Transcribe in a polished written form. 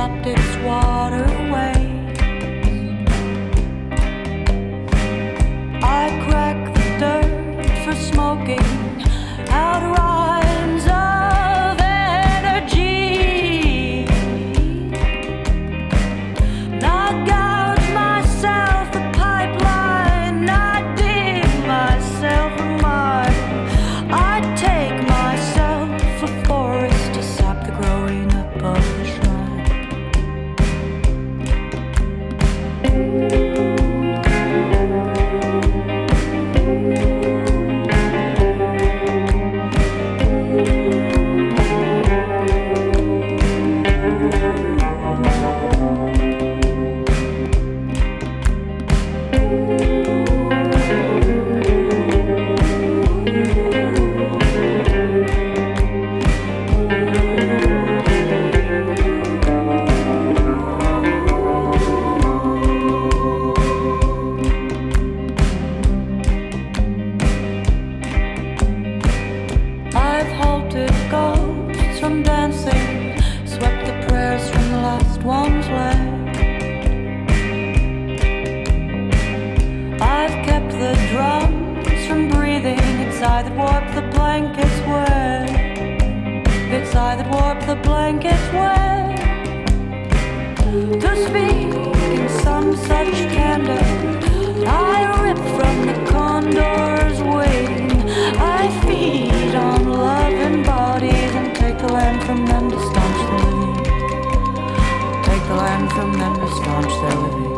stopped its waterway. I crack the dirt for smoking out rhymes of energy. Not gouge myself a pipeline, not dig myself a mine. I take myself a forest to sap the growing up of the shrine. I've halted ghosts from dancing, swept the prayers from the last ones left. I've kept the drums from breathing. It's I that warped the blankets wet. It's I that warped the blankets wet. To speak in some such candor, I rip from the condor's wing. I feed on loving bodies and take the land from them to staunch their living. Take the land from them to staunch their living.